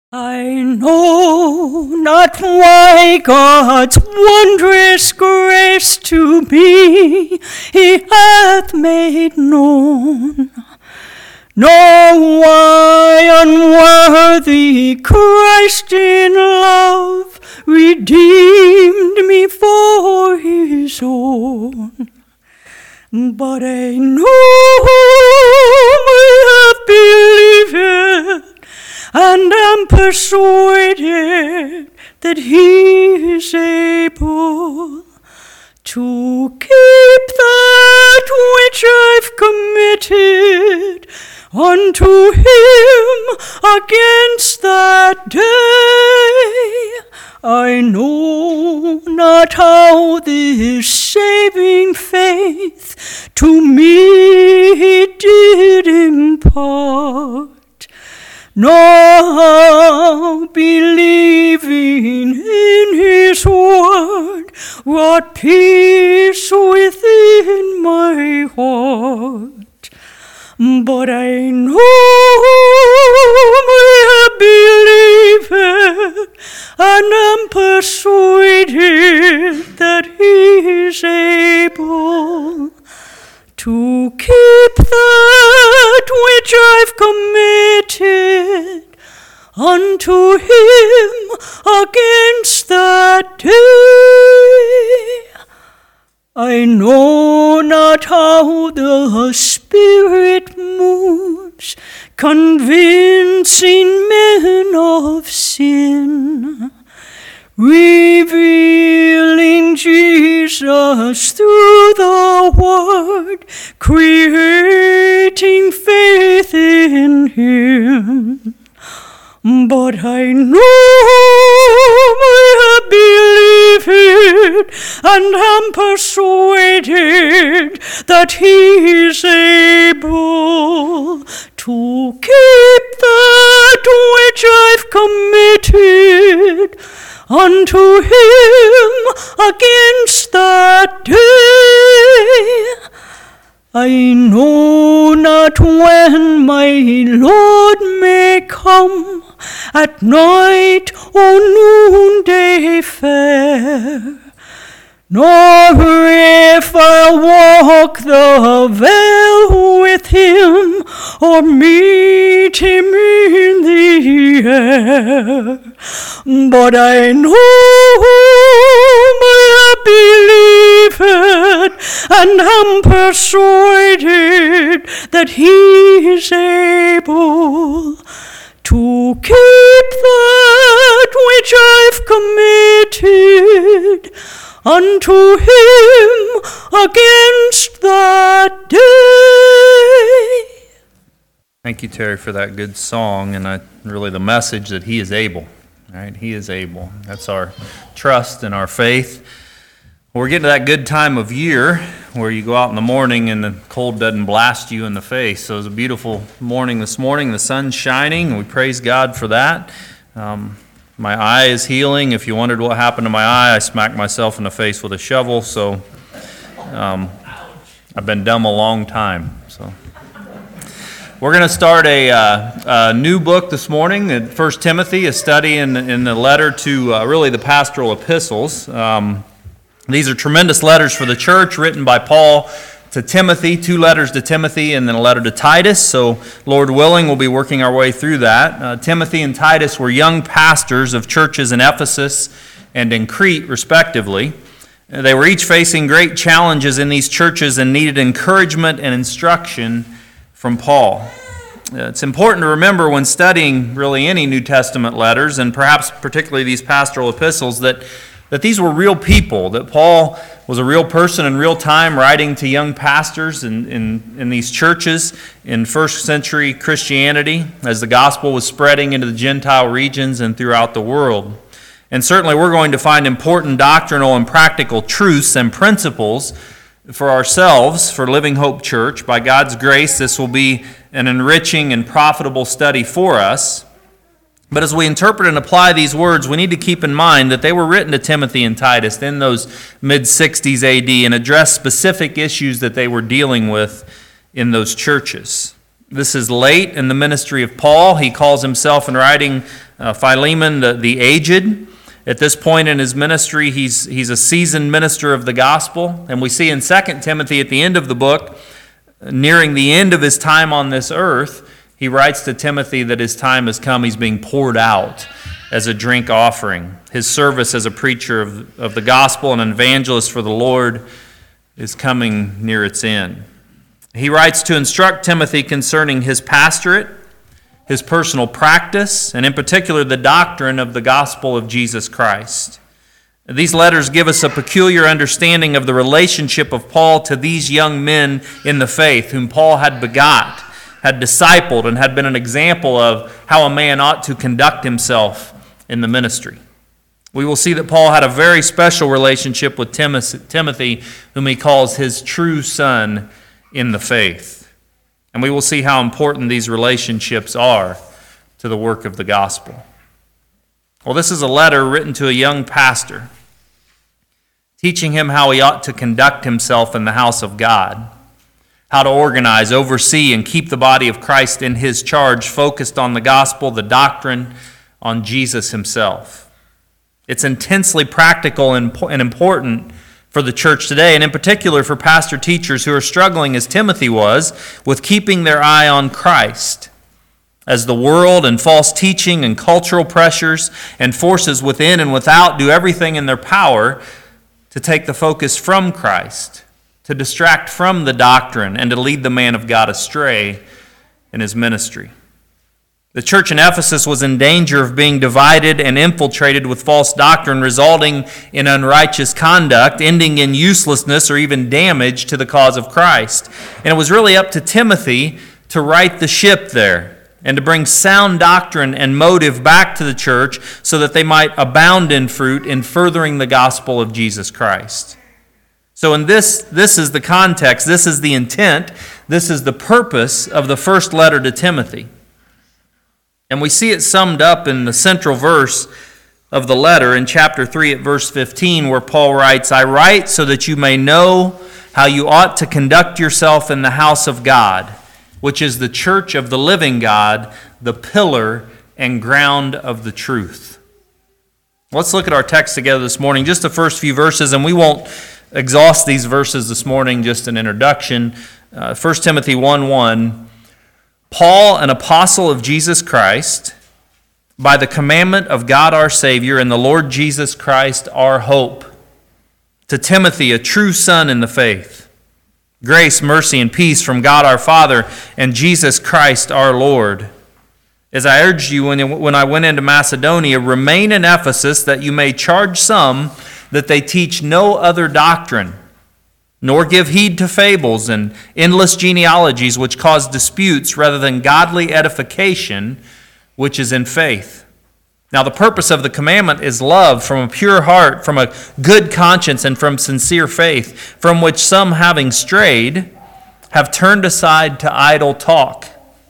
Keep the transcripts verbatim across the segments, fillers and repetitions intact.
I know not why God's wondrous grace to me He hath made known, nor why unworthy Christ in love redeemed me for His own. But I know I have believed and am persuaded that He is able to keep that which I've committed unto Him against that day. I know not how this saving faith to me He did impart, nor how believing in His word wrought peace within my heart. But I know I believe and am persuaded that He is able to keep that which I've committed unto Him against that day. I know not how the Spirit moves, convincing men of sin, revealing Jesus through the Word, creating faith in Him. But I know I believe it and am persuaded that He is able to keep that which I've committed unto Him against that day. I know not when my Lord may come, at night or noonday fair, nor if I'll walk the vale with Him, or meet Him in the air. But I know I believe it and am persuaded that He is able to keep that which I've committed unto Him against that day. Thank you, Terry, for that good song, and I, really the message that He is able. Right? He is able. That's our trust and our faith. We're getting to that good time of year where you go out in the morning and the cold doesn't blast you in the face. So it was a beautiful morning this morning. The sun's shining, and we praise God for that. Um, my eye is healing. If you wondered what happened to my eye, I smacked myself in the face with a shovel. So um, I've been dumb a long time. So we're going to start a, uh, a new book this morning, First Timothy, a study in, in the letter to uh, really the pastoral epistles. Um, These are tremendous letters for the church written by Paul to Timothy, two letters to Timothy and then a letter to Titus. So, Lord willing, we'll be working our way through that. Uh, Timothy and Titus were young pastors of churches in Ephesus and in Crete, respectively. They were each facing great challenges in these churches and needed encouragement and instruction from Paul. Uh, it's important to remember when studying really any New Testament letters, and perhaps particularly these pastoral epistles, that that these were real people, that Paul was a real person in real time writing to young pastors in, in, in these churches in first century Christianity as the gospel was spreading into the Gentile regions and throughout the world. And certainly we're going to find important doctrinal and practical truths and principles for ourselves, for Living Hope Church. By God's grace, this will be an enriching and profitable study for us. But as we interpret and apply these words, we need to keep in mind that they were written to Timothy and Titus in those mid sixties A D and address specific issues that they were dealing with in those churches. This is late in the ministry of Paul. He calls himself in writing uh, Philemon the, the aged. At this point in his ministry, he's, he's a seasoned minister of the gospel. And we see in Second Timothy at the end of the book, nearing the end of his time on this earth, he writes to Timothy that his time has come. He's being poured out as a drink offering. His service as a preacher of, of the gospel and an evangelist for the Lord is coming near its end. He writes to instruct Timothy concerning his pastorate, his personal practice, and in particular the doctrine of the gospel of Jesus Christ. These letters give us a peculiar understanding of the relationship of Paul to these young men in the faith whom Paul had begot, had discipled, and had been an example of how a man ought to conduct himself in the ministry. We will see that Paul had a very special relationship with Timothy, whom he calls his true son in the faith. And we will see how important these relationships are to the work of the gospel. Well, this is a letter written to a young pastor, teaching him how he ought to conduct himself in the house of God, how to organize, oversee, and keep the body of Christ in his charge, focused on the gospel, the doctrine, on Jesus himself. It's intensely practical and important for the church today, and in particular for pastor teachers who are struggling, as Timothy was, with keeping their eye on Christ, as the world and false teaching and cultural pressures and forces within and without do everything in their power to take the focus from Christ, to distract from the doctrine, and to lead the man of God astray in his ministry. The church in Ephesus was in danger of being divided and infiltrated with false doctrine, resulting in unrighteous conduct, ending in uselessness or even damage to the cause of Christ. And it was really up to Timothy to right the ship there and to bring sound doctrine and motive back to the church so that they might abound in fruit in furthering the gospel of Jesus Christ. So in this, this is the context, this is the intent, this is the purpose of the first letter to Timothy. And we see it summed up in the central verse of the letter in chapter three at verse fifteen, where Paul writes, "I write so that you may know how you ought to conduct yourself in the house of God, which is the church of the living God, the pillar and ground of the truth." Let's look at our text together this morning, just the first few verses, and we won't exhaust these verses this morning, just an introduction. Uh, First Timothy one one, Paul, an apostle of Jesus Christ, by the commandment of God our Savior and the Lord Jesus Christ our hope, to Timothy, a true son in the faith, grace, mercy, and peace from God our Father and Jesus Christ our Lord. As I urged you when, when I went into Macedonia, remain in Ephesus, that you may charge some that they teach no other doctrine, nor give heed to fables and endless genealogies which cause disputes, rather than godly edification which is in faith. Now the purpose of the commandment is love from a pure heart, from a good conscience, and from sincere faith, from which some, having strayed, have turned aside to idle talk,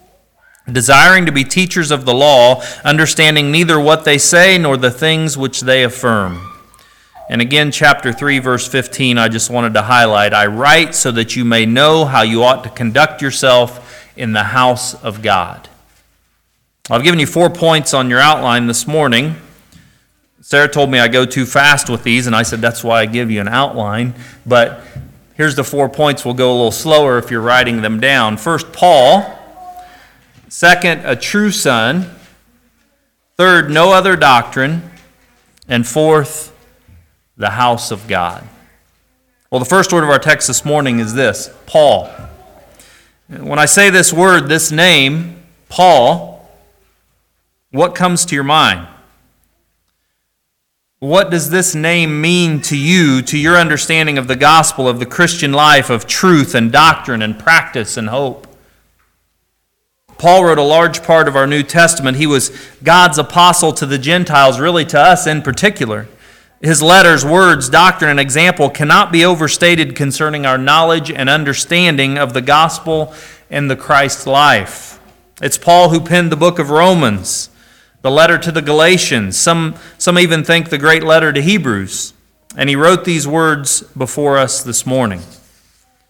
desiring to be teachers of the law, understanding neither what they say nor the things which they affirm. And again, chapter three, verse fifteen, I just wanted to highlight, "I write so that you may know how you ought to conduct yourself in the house of God." I've given you four points on your outline this morning. Sarah told me I go too fast with these, and I said that's why I give you an outline. But here's the four points. We'll go a little slower if you're writing them down. First, Paul. Second, a true son. Third, no other doctrine. And fourth, the house of God. Well, the first word of our text this morning is this, Paul. When I say this word, this name, Paul, what comes to your mind? What does this name mean to you, to your understanding of the gospel, of the Christian life, of truth and doctrine and practice and hope? Paul wrote a large part of our New Testament. He was God's apostle to the Gentiles, really to us in particular. His letters, words, doctrine, and example cannot be overstated concerning our knowledge and understanding of the gospel and the Christ life. It's Paul who penned the book of Romans, the letter to the Galatians. Some, some even think the great letter to Hebrews. And he wrote these words before us this morning.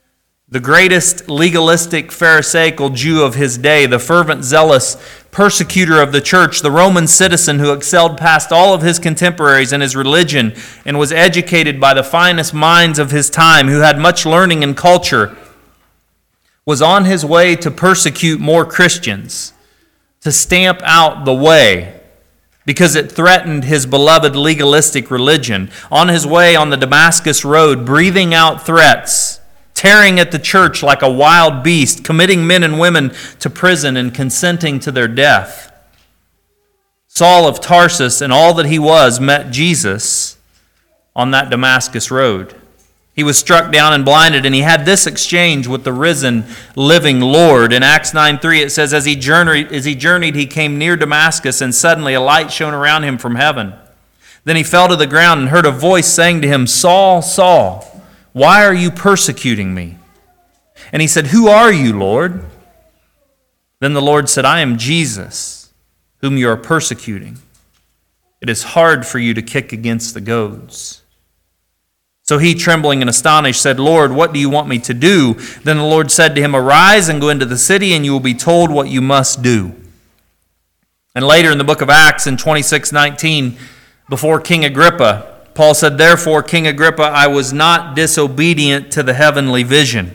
the greatest legalistic Pharisaical Jew of his day, the fervent, zealous persecutor of the church, the Roman citizen who excelled past all of his contemporaries in his religion and was educated by the finest minds of his time, who had much learning and culture, was on his way to persecute more Christians, to stamp out the way, because it threatened his beloved legalistic religion. On his way on the Damascus road, breathing out threats, tearing at the church like a wild beast, committing men and women to prison and consenting to their death. Saul of Tarsus and all that he was met Jesus on that Damascus road. He was struck down and blinded, and he had this exchange with the risen, living Lord. In Acts nine three it says, as he journeyed, as he journeyed, he came near Damascus, and suddenly a light shone around him from heaven. Then he fell to the ground and heard a voice saying to him, Saul, Saul, why are you persecuting me? And he said, who are you, Lord? Then the Lord said, I am Jesus, whom you are persecuting. It is hard for you to kick against the goads. So he, trembling and astonished, said, Lord, what do you want me to do? Then the Lord said to him, arise and go into the city, and you will be told what you must do. And later in the book of Acts, in twenty-six nineteen, before King Agrippa, Paul said, therefore, King Agrippa, I was not disobedient to the heavenly vision.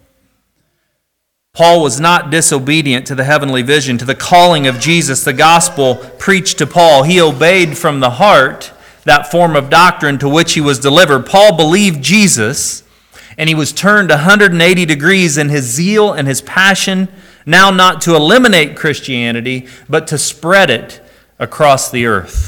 Paul was not disobedient to the heavenly vision, to the calling of Jesus, the gospel preached to Paul. He obeyed from the heart that form of doctrine to which he was delivered. Paul believed Jesus, and he was turned one hundred eighty degrees in his zeal and his passion, now not to eliminate Christianity, but to spread it across the earth.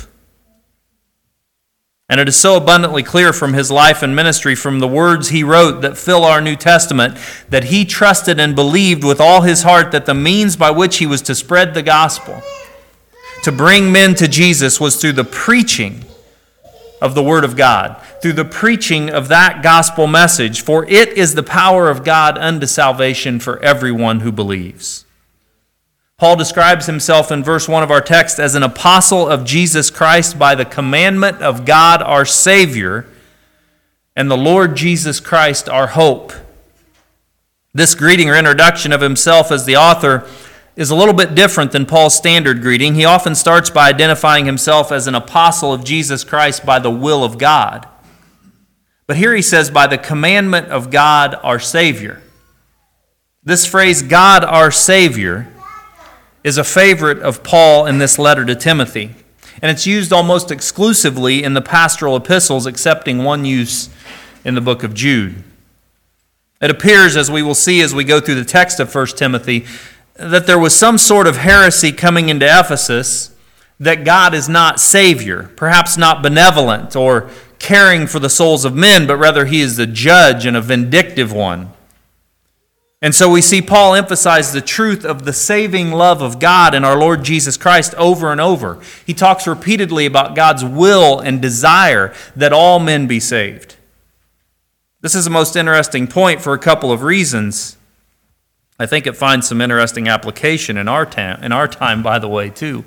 And it is so abundantly clear from his life and ministry, from the words he wrote that fill our New Testament, that he trusted and believed with all his heart that the means by which he was to spread the gospel, to bring men to Jesus, was through the preaching of the Word of God, through the preaching of that gospel message, for it is the power of God unto salvation for everyone who believes. Paul describes himself in verse one of our text as an apostle of Jesus Christ by the commandment of God our Savior and the Lord Jesus Christ our hope. This greeting or introduction of himself as the author is a little bit different than Paul's standard greeting. He often starts by identifying himself as an apostle of Jesus Christ by the will of God. But here he says, by the commandment of God our Savior. This phrase, God our Savior, is a favorite of Paul in this letter to Timothy. And it's used almost exclusively in the pastoral epistles, excepting one use in the book of Jude. It appears, as we will see as we go through the text of First Timothy, that there was some sort of heresy coming into Ephesus that God is not Savior, perhaps not benevolent or caring for the souls of men, but rather he is the judge and a vindictive one. And so we see Paul emphasize the truth of the saving love of God in our Lord Jesus Christ over and over. He talks repeatedly about God's will and desire that all men be saved. This is a most interesting point for a couple of reasons. I think it finds some interesting application in our time, in our time, by the way, too.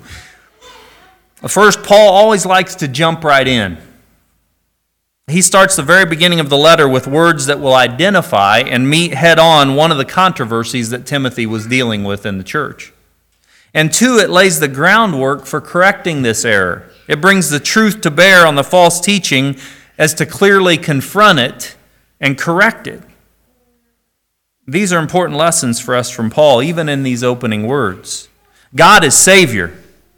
First, Paul always likes to jump right in. He starts the very beginning of the letter with words that will identify and meet head-on one of the controversies that Timothy was dealing with in the church. And two, it lays the groundwork for correcting this error. It brings the truth to bear on the false teaching as to clearly confront it and correct it. These are important lessons for us from Paul, even in these opening words. God is Savior.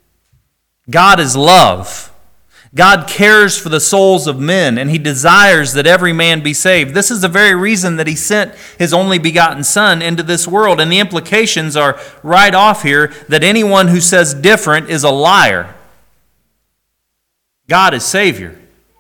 God is love. God cares for the souls of men, and he desires that every man be saved. This is the very reason that he sent his only begotten Son into this world. And the implications are right off here that anyone who says different is a liar. God is Savior.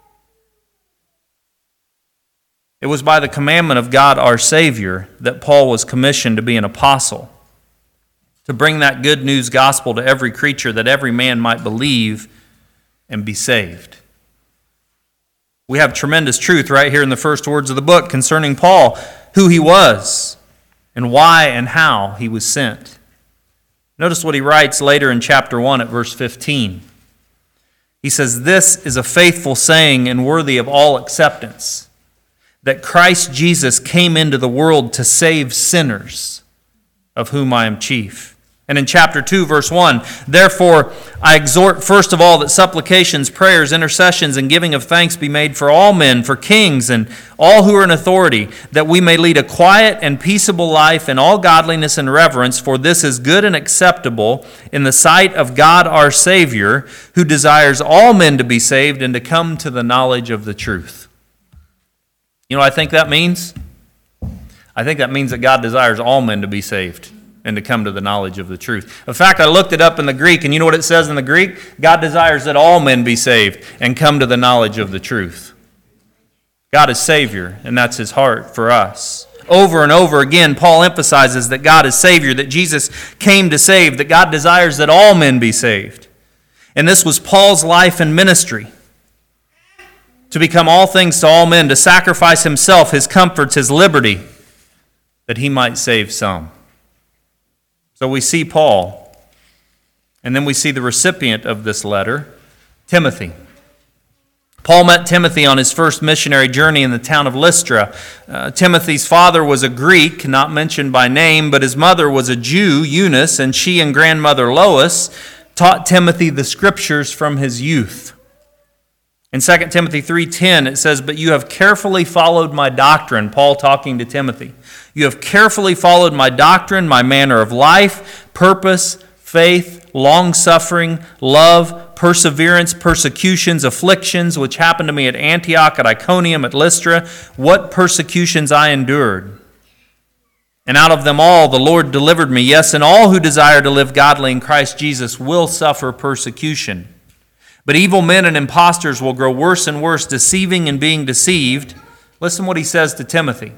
It was by the commandment of God our Savior that Paul was commissioned to be an apostle, to bring that good news gospel to every creature that every man might believe and be saved. We have tremendous truth right here in the first words of the book concerning Paul, who he was, and why and how he was sent. Notice what he writes later in chapter one at verse fifteen. He says, "This is a faithful saying and worthy of all acceptance, that Christ Jesus came into the world to save sinners, of whom I am chief. And in chapter two, verse one, therefore I exhort first of all that supplications, prayers, intercessions, and giving of thanks be made for all men, for kings, and all who are in authority, that we may lead a quiet and peaceable life in all godliness and reverence, for this is good and acceptable in the sight of God our Savior, who desires all men to be saved and to come to the knowledge of the truth. You know what I think that means? I think that means that God desires all men to be saved and to come to the knowledge of the truth. In fact, I looked it up in the Greek, and you know what it says in the Greek? God desires that all men be saved and come to the knowledge of the truth. God is Savior, and that's His heart for us. Over and over again, Paul emphasizes that God is Savior, that Jesus came to save, that God desires that all men be saved. And this was Paul's life and ministry, to become all things to all men, to sacrifice himself, his comforts, his liberty, that he might save some. So we see Paul, and then we see the recipient of this letter, Timothy. Paul met Timothy on his first missionary journey in the town of Lystra. Uh, Timothy's father was a Greek, not mentioned by name, but his mother was a Jew, Eunice, and she and grandmother Lois taught Timothy the scriptures from his youth. In Second Timothy three ten, it says, "But you have carefully followed my doctrine," Paul talking to Timothy. "You have carefully followed my doctrine, my manner of life, purpose, faith, long-suffering, love, perseverance, persecutions, afflictions, which happened to me at Antioch, at Iconium, at Lystra, what persecutions I endured. And out of them all the Lord delivered me. Yes, and all who desire to live godly in Christ Jesus will suffer persecution. But evil men and impostors will grow worse and worse, deceiving and being deceived." Listen what he says to Timothy.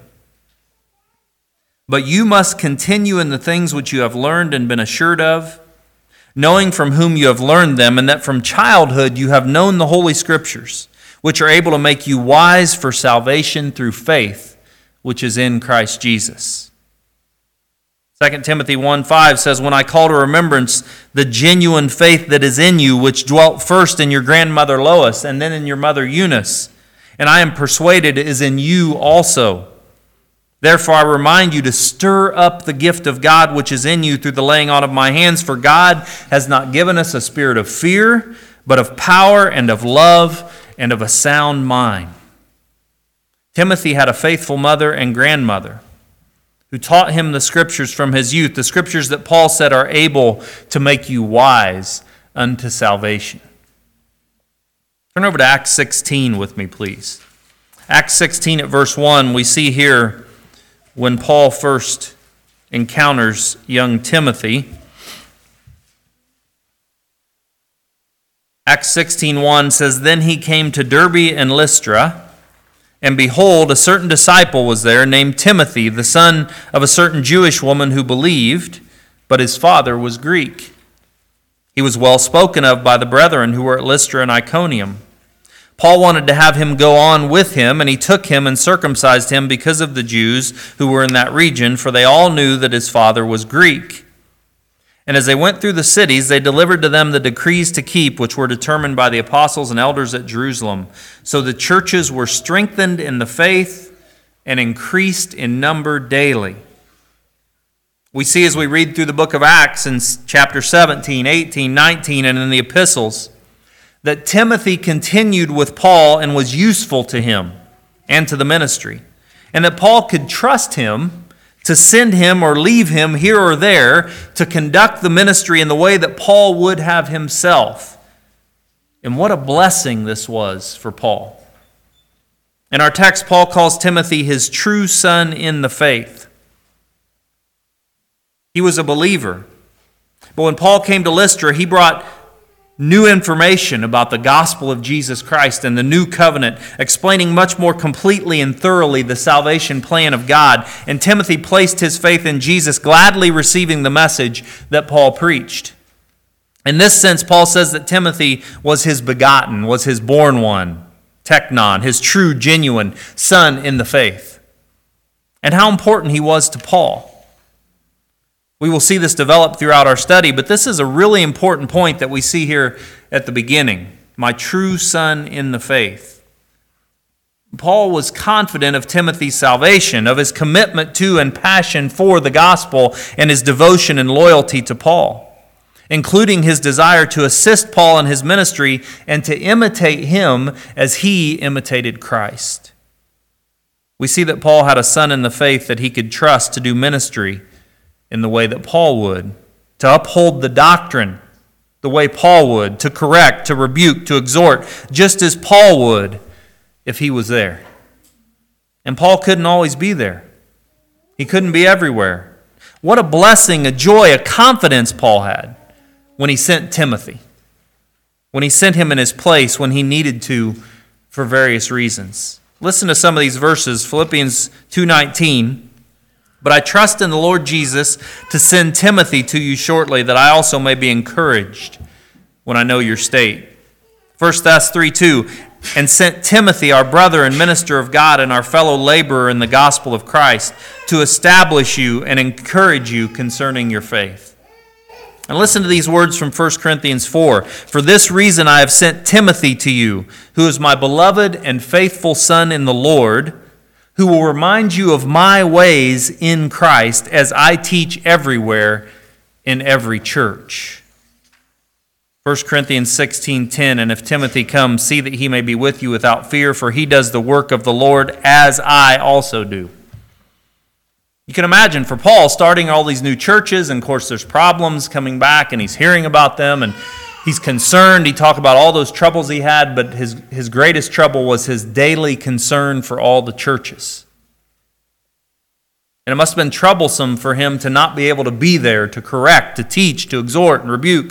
"But you must continue in the things which you have learned and been assured of, knowing from whom you have learned them, and that from childhood you have known the Holy Scriptures, which are able to make you wise for salvation through faith, which is in Christ Jesus." Second Timothy one five says, "When I call to remembrance the genuine faith that is in you, which dwelt first in your grandmother Lois, and then in your mother Eunice, and I am persuaded is in you also. Therefore I remind you to stir up the gift of God which is in you through the laying on of my hands, for God has not given us a spirit of fear, but of power and of love and of a sound mind." Timothy had a faithful mother and grandmother who taught him the scriptures from his youth, the scriptures that Paul said are able to make you wise unto salvation. Turn over to Acts sixteen with me, please. Acts sixteen at verse one, we see here when Paul first encounters young Timothy. Acts sixteen one says, "Then he came to Derbe and Lystra, and behold, a certain disciple was there named Timothy, the son of a certain Jewish woman who believed, but his father was Greek. He was well spoken of by the brethren who were at Lystra and Iconium. Paul wanted to have him go on with him, and he took him and circumcised him because of the Jews who were in that region, for they all knew that his father was Greek. And as they went through the cities, they delivered to them the decrees to keep, which were determined by the apostles and elders at Jerusalem. So the churches were strengthened in the faith and increased in number daily." We see as we read through the book of Acts in chapter seventeen, eighteen, nineteen, and in the epistles, that Timothy continued with Paul and was useful to him and to the ministry, and that Paul could trust him to send him or leave him here or there to conduct the ministry in the way that Paul would have himself. And what a blessing this was for Paul. In our text, Paul calls Timothy his true son in the faith. He was a believer. But when Paul came to Lystra, he brought new information about the gospel of Jesus Christ and the new covenant, explaining much more completely and thoroughly the salvation plan of God. And Timothy placed his faith in Jesus, gladly receiving the message that Paul preached. In this sense, Paul says that Timothy was his begotten, was his born one, teknon, his true, genuine son in the faith. And how important he was to Paul. We will see this develop throughout our study, but this is a really important point that we see here at the beginning. My true son in the faith. Paul was confident of Timothy's salvation, of his commitment to and passion for the gospel, and his devotion and loyalty to Paul, including his desire to assist Paul in his ministry and to imitate him as he imitated Christ. We see that Paul had a son in the faith that he could trust to do ministry in the way that Paul would, to uphold the doctrine the way Paul would, to correct, to rebuke, to exhort, just as Paul would if he was there. And Paul couldn't always be there. He couldn't be everywhere. What a blessing, a joy, a confidence Paul had when he sent Timothy, when he sent him in his place when he needed to for various reasons. Listen to some of these verses. Philippians two nineteen. But I trust in the Lord Jesus to send Timothy to you shortly, that I also may be encouraged when I know your state. First Thessalonians three two. And sent Timothy, our brother and minister of God and our fellow laborer in the gospel of Christ, to establish you and encourage you concerning your faith. And listen to these words from First Corinthians four. For this reason I have sent Timothy to you, who is my beloved and faithful son in the Lord, who will remind you of my ways in Christ as I teach everywhere in every church. First Corinthians sixteen ten, and if Timothy comes, see that he may be with you without fear, for he does the work of the Lord as I also do. You can imagine for Paul starting all these new churches, and of course there's problems coming back, and he's hearing about them, and he's concerned. He talked about all those troubles he had, but his, his greatest trouble was his daily concern for all the churches. And it must have been troublesome for him to not be able to be there, to correct, to teach, to exhort, and rebuke.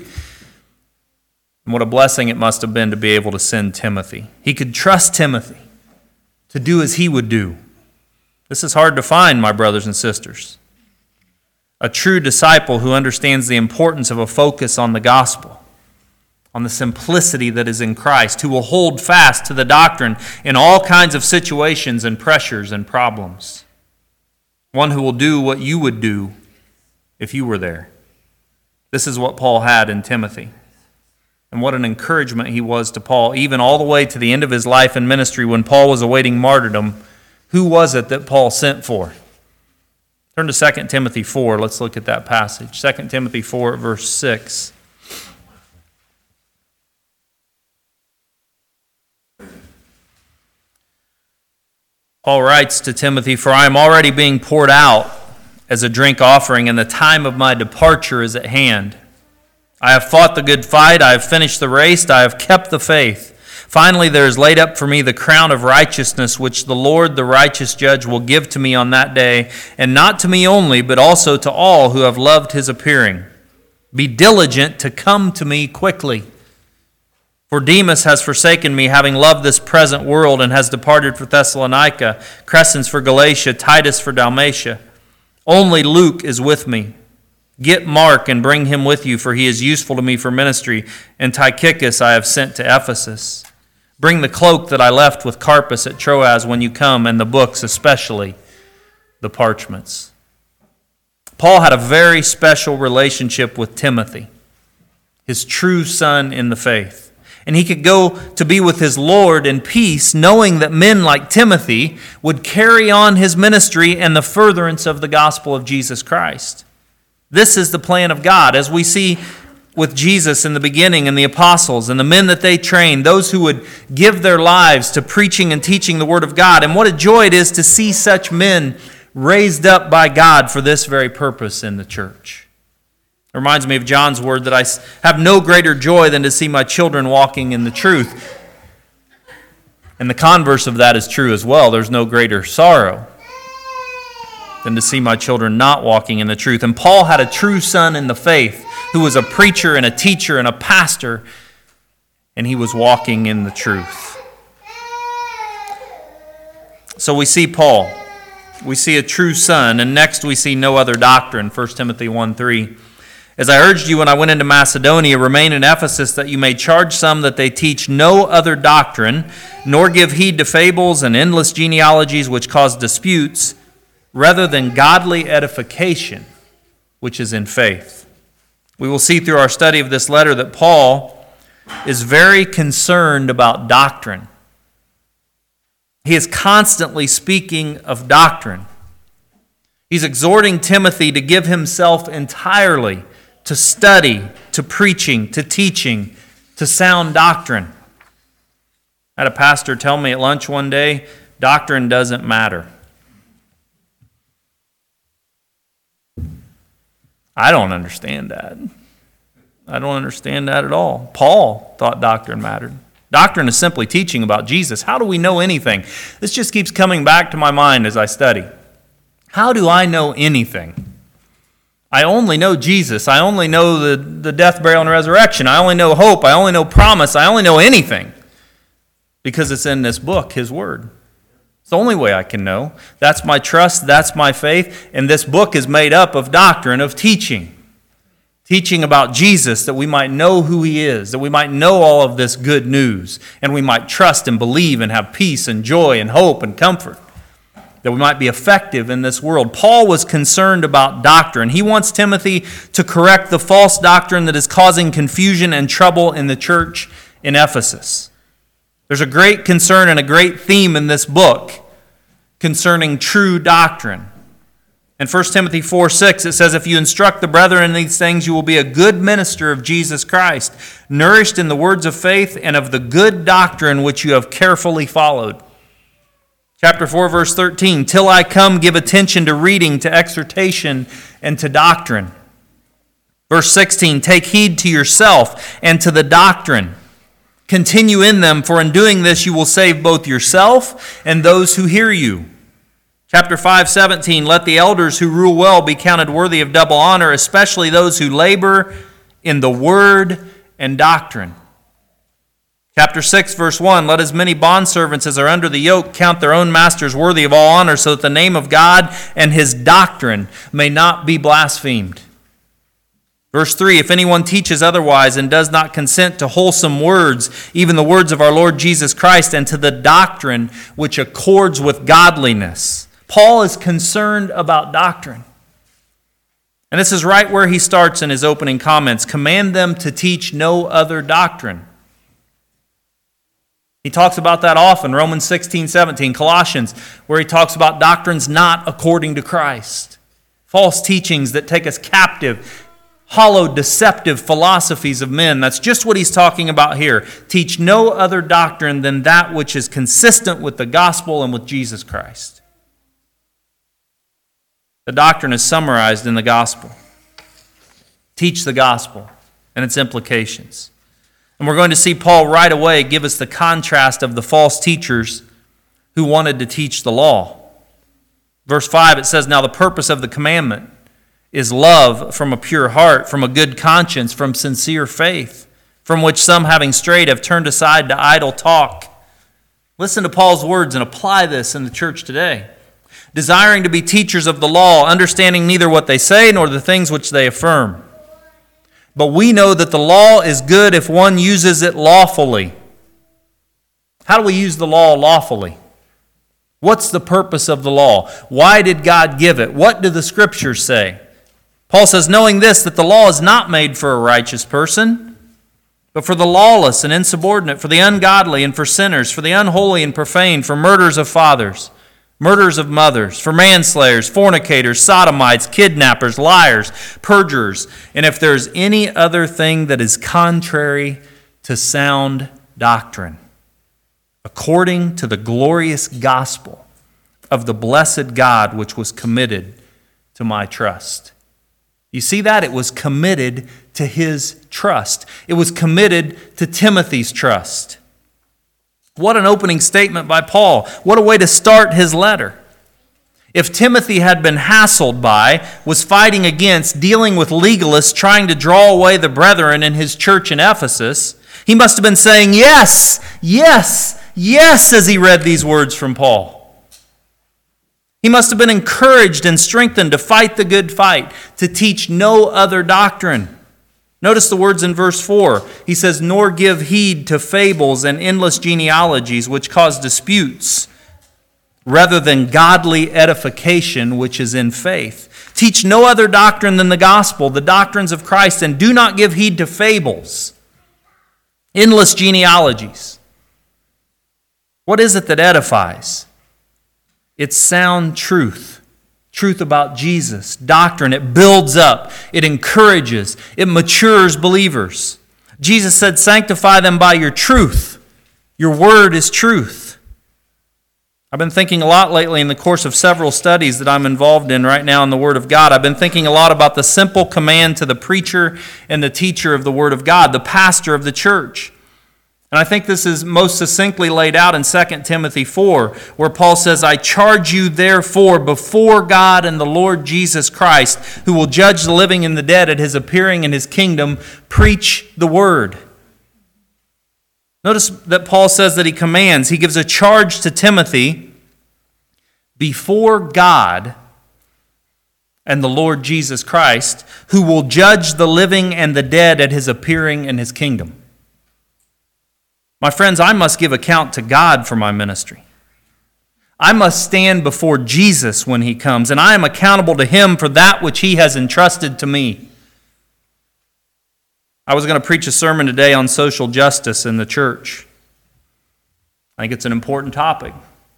And what a blessing it must have been to be able to send Timothy. He could trust Timothy to do as he would do. This is hard to find, my brothers and sisters. A true disciple who understands the importance of a focus on the gospel, on the simplicity that is in Christ, who will hold fast to the doctrine in all kinds of situations and pressures and problems. One who will do what you would do if you were there. This is what Paul had in Timothy. And what an encouragement he was to Paul, even all the way to the end of his life and ministry when Paul was awaiting martyrdom. Who was it that Paul sent for? Turn to Second Timothy four. Let's look at that passage. Second Timothy four, verse six. Paul writes to Timothy, for I am already being poured out as a drink offering, and the time of my departure is at hand. I have fought the good fight, I have finished the race, I have kept the faith. Finally, there is laid up for me the crown of righteousness, which the Lord, the righteous judge, will give to me on that day, and not to me only, but also to all who have loved his appearing. Be diligent to come to me quickly. For Demas has forsaken me, having loved this present world, and has departed for Thessalonica, Crescens for Galatia, Titus for Dalmatia. Only Luke is with me. Get Mark and bring him with you, for he is useful to me for ministry, and Tychicus I have sent to Ephesus. Bring the cloak that I left with Carpus at Troas when you come, and the books, especially the parchments. Paul had a very special relationship with Timothy, his true son in the faith. And he could go to be with his Lord in peace, knowing that men like Timothy would carry on his ministry and the furtherance of the gospel of Jesus Christ. This is the plan of God, as we see with Jesus in the beginning and the apostles and the men that they trained, those who would give their lives to preaching and teaching the Word of God. And what a joy it is to see such men raised up by God for this very purpose in the church. It reminds me of John's word that I have no greater joy than to see my children walking in the truth. And the converse of that is true as well. There's no greater sorrow than to see my children not walking in the truth. And Paul had a true son in the faith who was a preacher and a teacher and a pastor, and he was walking in the truth. So we see Paul. We see a true son, and next we see no other doctrine, First Timothy one three. As I urged you when I went into Macedonia, remain in Ephesus, that you may charge some that they teach no other doctrine, nor give heed to fables and endless genealogies which cause disputes, rather than godly edification, which is in faith. We will see through our study of this letter that Paul is very concerned about doctrine. He is constantly speaking of doctrine. He's exhorting Timothy to give himself entirely to study, to preaching, to teaching, to sound doctrine. I had a pastor tell me at lunch one day, doctrine doesn't matter. I don't understand that. I don't understand that at all. Paul thought doctrine mattered. Doctrine is simply teaching about Jesus. How do we know anything? This just keeps coming back to my mind as I study. How do I know anything? I only know Jesus. I only know the, the death, burial, and resurrection. I only know hope. I only know promise. I only know anything because it's in this book, His Word. It's the only way I can know. That's my trust. That's my faith. And this book is made up of doctrine, of teaching. Teaching about Jesus, that we might know who He is, that we might know all of this good news, and we might trust and believe and have peace and joy and hope and comfort, that we might be effective in this world. Paul was concerned about doctrine. He wants Timothy to correct the false doctrine that is causing confusion and trouble in the church in Ephesus. There's a great concern and a great theme in this book concerning true doctrine. In First Timothy four six, it says, "If you instruct the brethren in these things, you will be a good minister of Jesus Christ, nourished in the words of faith and of the good doctrine which you have carefully followed." Chapter four, verse thirteen, "Till I come, give attention to reading, to exhortation, and to doctrine." Verse sixteen, "Take heed to yourself and to the doctrine. Continue in them, for in doing this you will save both yourself and those who hear you." Chapter five, seventeen, "Let the elders who rule well be counted worthy of double honor, especially those who labor in the word and doctrine." Chapter six, verse one, "Let as many bondservants as are under the yoke count their own masters worthy of all honor, so that the name of God and His doctrine may not be blasphemed." Verse three, "If anyone teaches otherwise and does not consent to wholesome words, even the words of our Lord Jesus Christ, and to the doctrine which accords with godliness." Paul is concerned about doctrine. And this is right where he starts in his opening comments. "Command them to teach no other doctrine." He talks about that often, Romans sixteen, seventeen, Colossians, where he talks about doctrines not according to Christ. False teachings that take us captive, hollow, deceptive philosophies of men. That's just what he's talking about here. Teach no other doctrine than that which is consistent with the gospel and with Jesus Christ. The doctrine is summarized in the gospel. Teach the gospel and its implications. And we're going to see Paul right away give us the contrast of the false teachers who wanted to teach the law. Verse five, it says, "Now the purpose of the commandment is love from a pure heart, from a good conscience, from sincere faith, from which some, having strayed, have turned aside to idle talk." Listen to Paul's words and apply this in the church today. "Desiring to be teachers of the law, understanding neither what they say nor the things which they affirm. But we know that the law is good if one uses it lawfully." How do we use the law lawfully? What's the purpose of the law? Why did God give it? What do the Scriptures say? Paul says, "Knowing this, that the law is not made for a righteous person, but for the lawless and insubordinate, for the ungodly and for sinners, for the unholy and profane, for murderers of fathers, murderers of mothers, for manslayers, fornicators, sodomites, kidnappers, liars, perjurers, and if there is any other thing that is contrary to sound doctrine, according to the glorious gospel of the blessed God which was committed to my trust." You see that? It was committed to his trust. It was committed to Timothy's trust. What an opening statement by Paul. What a way to start his letter. If Timothy had been hassled by, was fighting against, dealing with legalists trying to draw away the brethren in his church in Ephesus, he must have been saying, "Yes, yes, yes," as he read these words from Paul. He must have been encouraged and strengthened to fight the good fight, to teach no other doctrine. Notice the words in verse four. He says, "Nor give heed to fables and endless genealogies which cause disputes, rather than godly edification which is in faith. Teach no other doctrine than the gospel, the doctrines of Christ, and do not give heed to fables, endless genealogies." What is it that edifies? It's sound truth. Truth about Jesus, doctrine. It builds up. It encourages. It matures believers. Jesus said, sanctify them by your truth. Your word is truth. I've been thinking a lot lately in the course of several studies that I'm involved in right now in the Word of God. I've been thinking a lot about the simple command to the preacher and the teacher of the Word of God, the pastor of the church. And I think this is most succinctly laid out in Second Timothy four, where Paul says, I charge you therefore before God and the Lord Jesus Christ, who will judge the living and the dead at his appearing in his kingdom, preach the word. Notice that Paul says that he commands, he gives a charge to Timothy before God and the Lord Jesus Christ, who will judge the living and the dead at his appearing in his kingdom. My friends, I must give account to God for my ministry. I must stand before Jesus when he comes, and I am accountable to him for that which he has entrusted to me. I was going to preach a sermon today on social justice in the church. I think it's an important topic.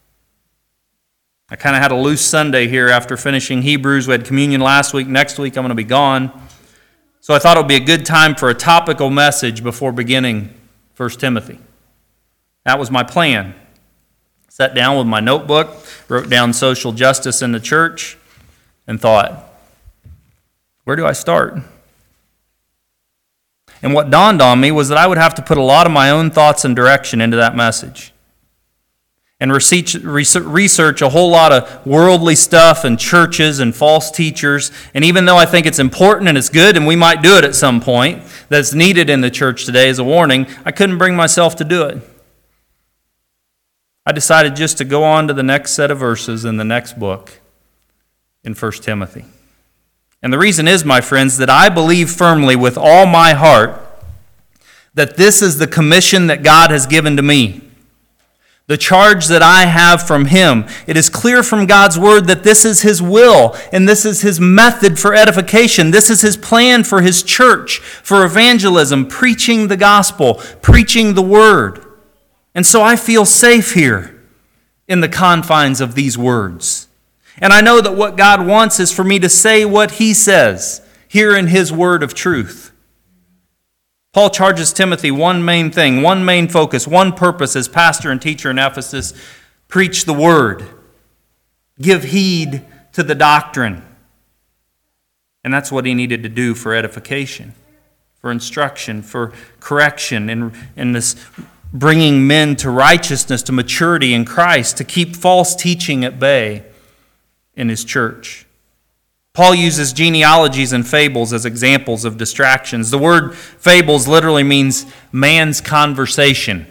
I kind of had a loose Sunday here after finishing Hebrews. We had communion last week. Next week I'm going to be gone. So I thought it would be a good time for a topical message before beginning First Timothy. That was my plan. Sat down with my notebook, wrote down social justice in the church, and thought, where do I start? And what dawned on me was that I would have to put a lot of my own thoughts and direction into that message. And research, research a whole lot of worldly stuff and churches and false teachers. And even though I think it's important and it's good, and we might do it at some point, that's needed in the church today as a warning, I couldn't bring myself to do it. I decided just to go on to the next set of verses in the next book in First Timothy. And the reason is, my friends, that I believe firmly with all my heart that this is the commission that God has given to me. The charge that I have from him. It is clear from God's word that this is his will and this is his method for edification. This is his plan for his church, for evangelism, preaching the gospel, preaching the word. And so I feel safe here in the confines of these words. And I know that what God wants is for me to say what he says here in his word of truth. Paul charges Timothy one main thing, one main focus, one purpose as pastor and teacher in Ephesus: preach the word. Give heed to the doctrine. And that's what he needed to do for edification, for instruction, for correction, and in this bringing men to righteousness, to maturity in Christ, to keep false teaching at bay in his church. Paul uses genealogies and fables as examples of distractions. The word fables literally means man's conversation.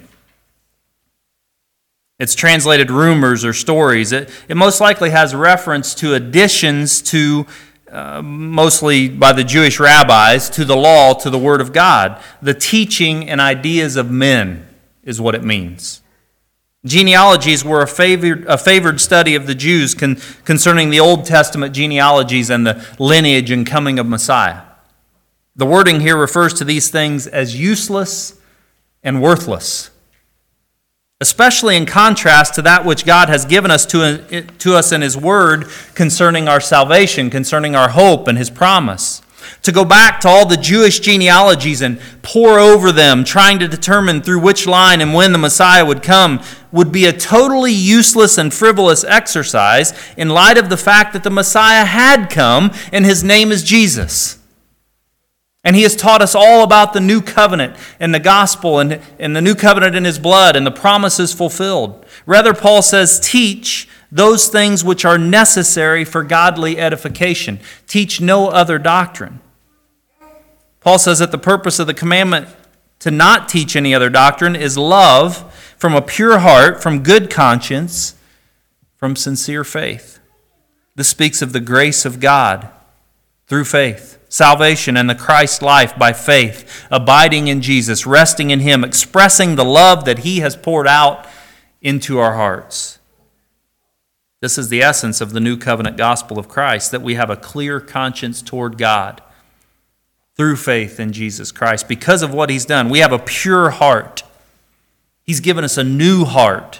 It's translated rumors or stories. It, it most likely has reference to additions to, uh, mostly by the Jewish rabbis, to the law, to the Word of God. The teaching and ideas of men is what it means. Genealogies were a favored, a favored study of the Jews con, concerning the Old Testament genealogies and the lineage and coming of Messiah. The wording here refers to these things as useless and worthless, especially in contrast to that which God has given us to, to us in his word concerning our salvation, concerning our hope and his promise. To go back to all the Jewish genealogies and pore over them, trying to determine through which line and when the Messiah would come, would be a totally useless and frivolous exercise in light of the fact that the Messiah had come and his name is Jesus. And he has taught us all about the new covenant and the gospel and, and the new covenant in his blood and the promises fulfilled. Rather, Paul says, teach those things which are necessary for godly edification. Teach no other doctrine. Paul says that the purpose of the commandment to not teach any other doctrine is love from a pure heart, from good conscience, from sincere faith. This speaks of the grace of God through faith, salvation and the Christ life by faith, abiding in Jesus, resting in him, expressing the love that he has poured out into our hearts. This is the essence of the new covenant gospel of Christ, that we have a clear conscience toward God through faith in Jesus Christ. Because of what he's done, we have a pure heart. He's given us a new heart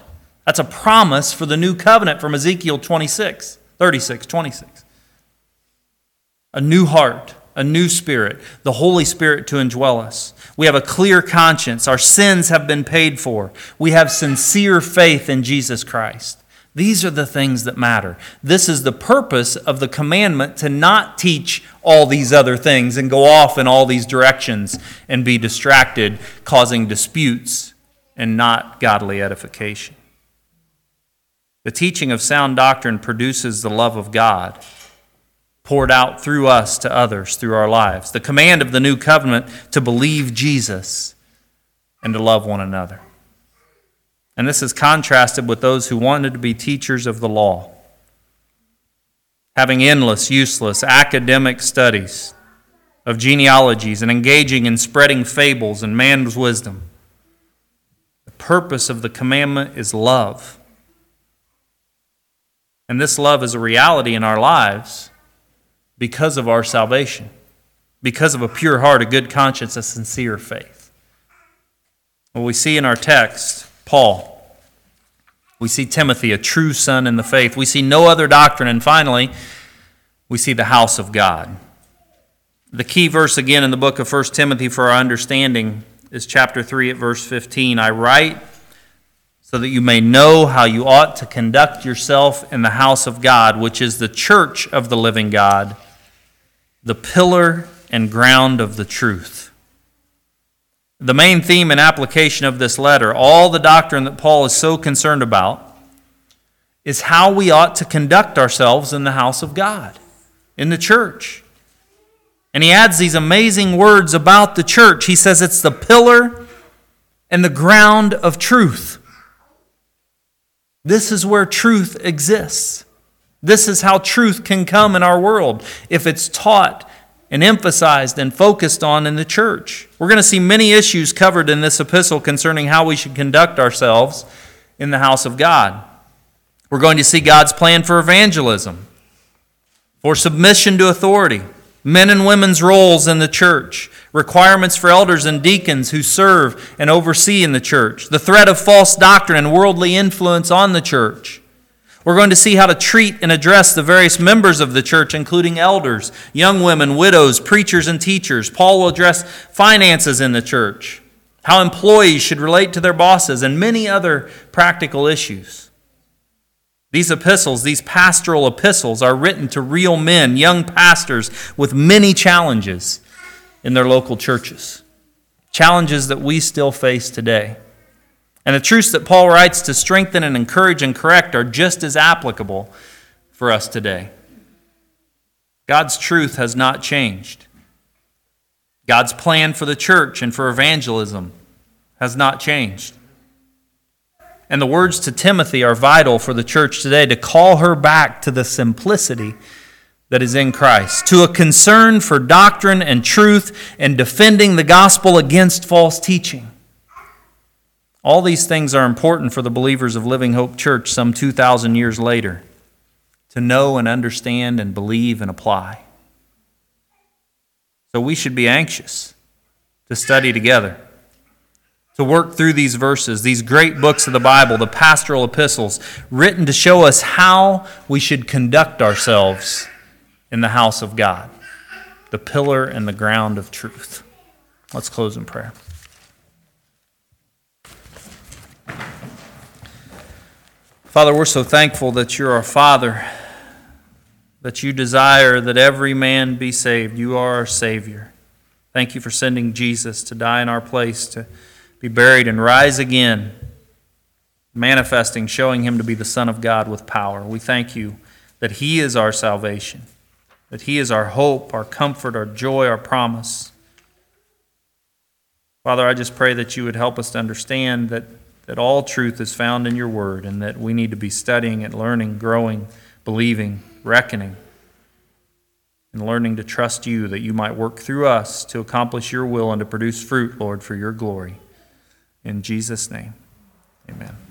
That's a promise for the new covenant from Ezekiel twenty-six, thirty-six, twenty-six. A new heart, a new spirit, the Holy Spirit to indwell us. We have a clear conscience. Our sins have been paid for. We have sincere faith in Jesus Christ. These are the things that matter. This is the purpose of the commandment to not teach all these other things and go off in all these directions and be distracted, causing disputes and not godly edification. The teaching of sound doctrine produces the love of God poured out through us to others through our lives. The command of the new covenant to believe Jesus and to love one another. And this is contrasted with those who wanted to be teachers of the law, having endless, useless academic studies of genealogies and engaging in spreading fables and man's wisdom. The purpose of the commandment is love. And this love is a reality in our lives because of our salvation, because of a pure heart, a good conscience, a sincere faith. What we see in our text, Paul. We see Timothy, a true son in the faith. We see no other doctrine. And finally, we see the house of God. The key verse again in the book of First Timothy for our understanding is chapter three at verse fifteen. I write so that you may know how you ought to conduct yourself in the house of God, which is the church of the living God, the pillar and ground of the truth. The main theme and application of this letter, all the doctrine that Paul is so concerned about, is how we ought to conduct ourselves in the house of God, in the church. And he adds these amazing words about the church. He says it's the pillar and the ground of truth. This is where truth exists. This is how truth can come in our world if it's taught and emphasized and focused on in the church. We're going to see many issues covered in this epistle concerning how we should conduct ourselves in the house of God. We're going to see God's plan for evangelism, for submission to authority, men and women's roles in the church, requirements for elders and deacons who serve and oversee in the church, the threat of false doctrine and worldly influence on the church. We're going to see how to treat and address the various members of the church, including elders, young women, widows, preachers, and teachers. Paul will address finances in the church, how employees should relate to their bosses, and many other practical issues. These epistles, these pastoral epistles, are written to real men, young pastors with many challenges in their local churches. Challenges that we still face today. And the truths that Paul writes to strengthen and encourage and correct are just as applicable for us today. God's truth has not changed. God's plan for the church and for evangelism has not changed. And the words to Timothy are vital for the church today to call her back to the simplicity that is in Christ, to a concern for doctrine and truth and defending the gospel against false teaching. All these things are important for the believers of Living Hope Church some two thousand years later to know and understand and believe and apply. So we should be anxious to study together, to work through these verses, these great books of the Bible, the pastoral epistles, written to show us how we should conduct ourselves in the house of God, the pillar and the ground of truth. Let's close in prayer. Father, we're so thankful that you're our Father, that you desire that every man be saved. You are our Savior. Thank you for sending Jesus to die in our place, to be buried and rise again, manifesting, showing him to be the Son of God with power. We thank you that he is our salvation, that he is our hope, our comfort, our joy, our promise. Father, I just pray that you would help us to understand that that all truth is found in your word and that we need to be studying it, learning, growing, believing, reckoning, and learning to trust you that you might work through us to accomplish your will and to produce fruit, Lord, for your glory. In Jesus' name, amen.